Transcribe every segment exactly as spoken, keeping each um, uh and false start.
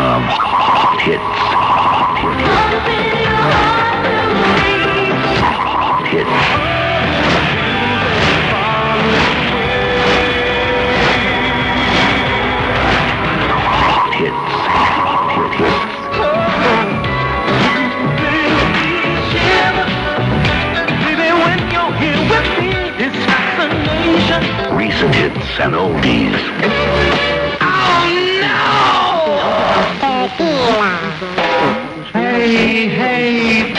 of hits. Hits. Hits. Hits. Hits. Recent hits and oldies. Oh no! Hey, hey.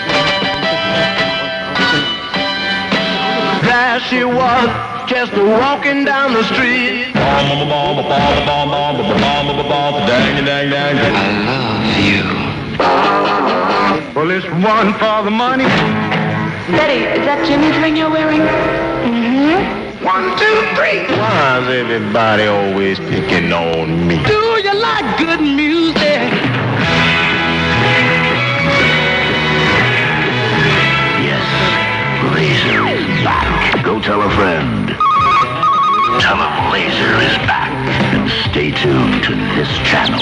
There she was, just walking down the street. I love you. Well, it's one for the money. Betty, is that Jimmy's ring you're wearing? Mm-hmm. One, two, three. Why's everybody always picking on me? Do you like good music? Yes, Laser is back. Go tell a friend. Tell him Laser is back. And stay tuned to this channel.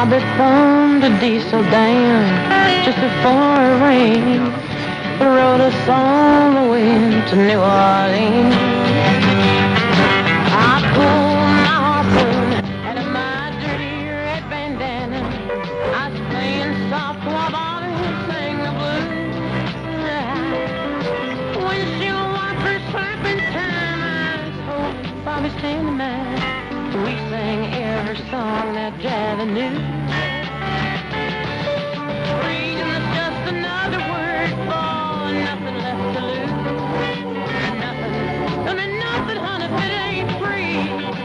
Bobby thumbed a diesel down just before it rained. Rode us all the way to New Orleans. I pulled my harpoon out of my dirty red bandana. I was playing soft while Bobby sang the blues. Windshield wipers slapping time, I told Bobby standing by. We sang every song that Javi knew. Freedom is just another word for nothing left to lose. Nothing, I mean nothing, honey, if it ain't free.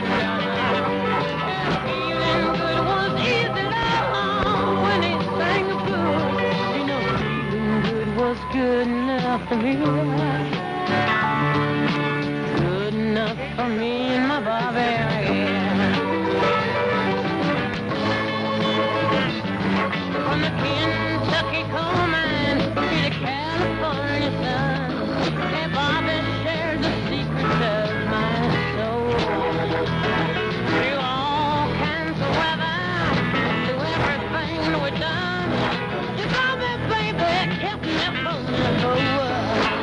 Feeling good was easy love when he sang the blues. You know, feeling good was good enough for me. Good enough for me and my Bobby. From the Kentucky coal mine to the California sun, and Bobby shared the secrets of my soul. Through all kinds of weather, through everything we've done, you Bobby, baby, kept me from the boat.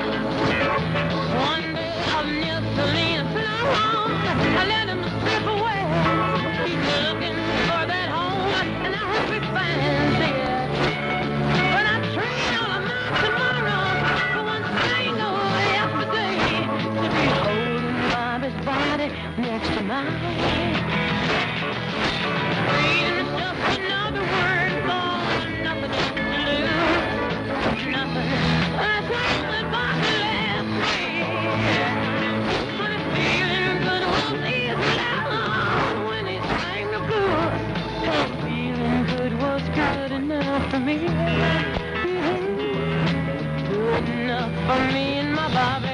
One day of New Salinas, and I'm wrong, I let him slip away. He's looking for that home, and I hope he finds it. Next to mine. Freedom is just another word for nothing to lose. Nothing. That's all that Bobby left me. But the feeling good was easy love when he sang the blues. The feeling good was good enough for me. Good enough for me and my Bobby.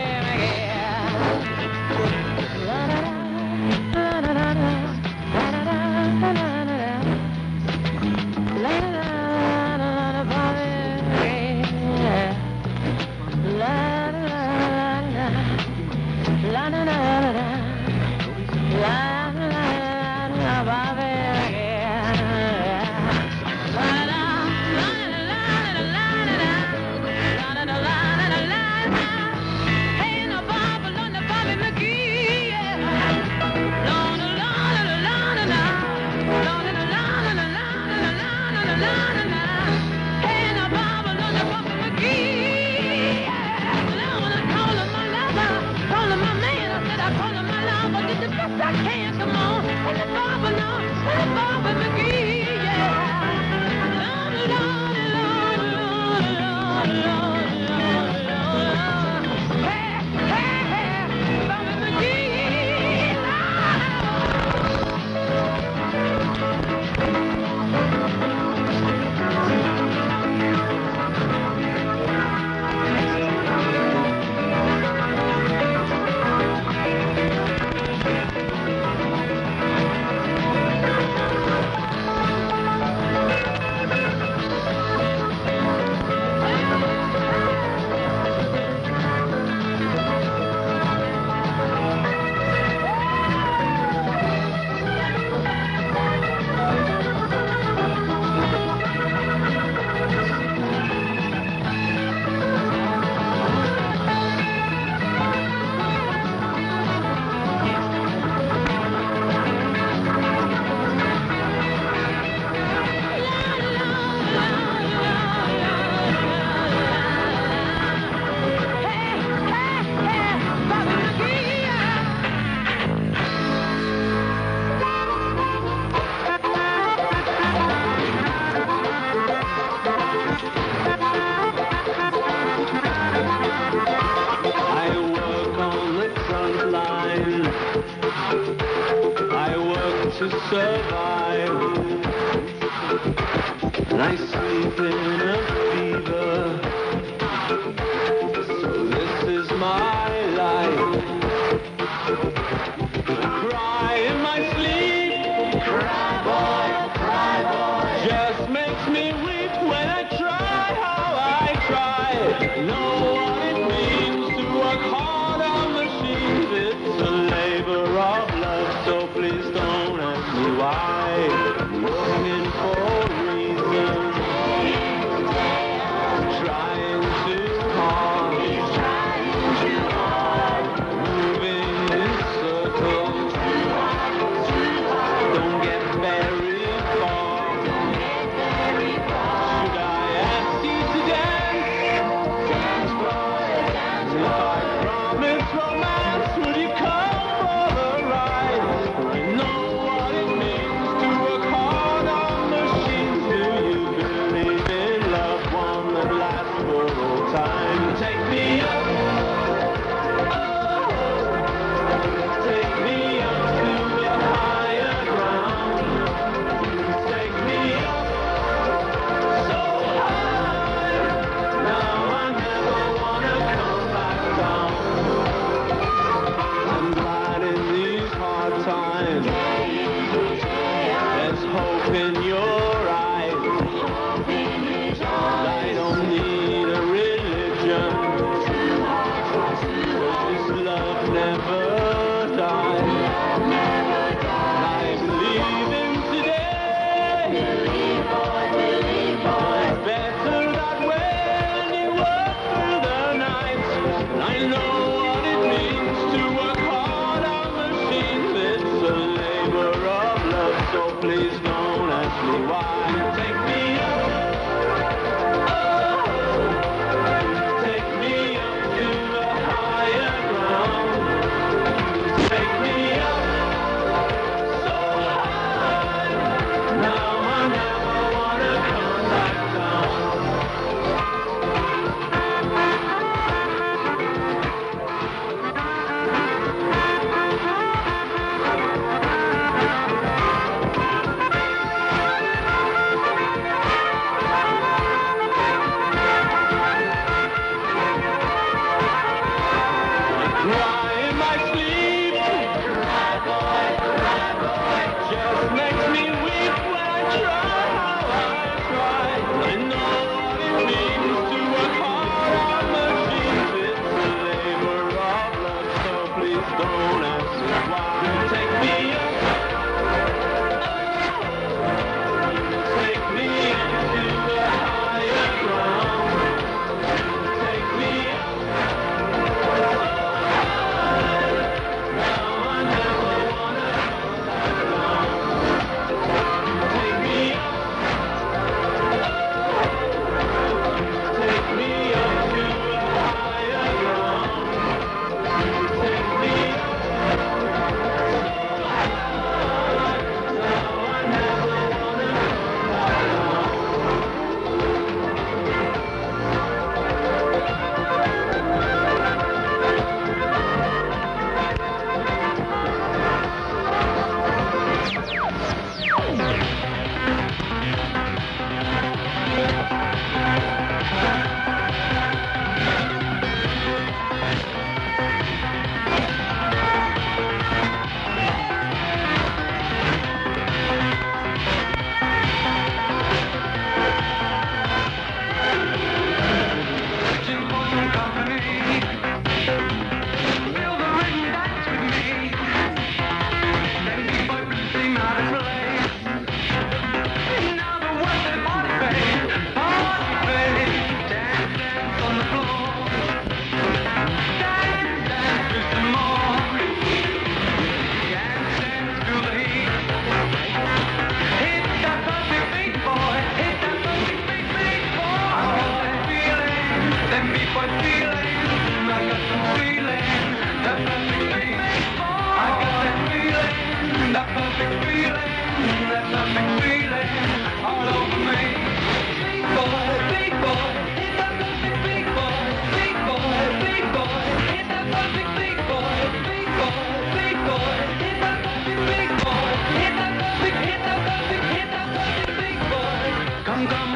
So please don't ask me why. I'm longing for Come, come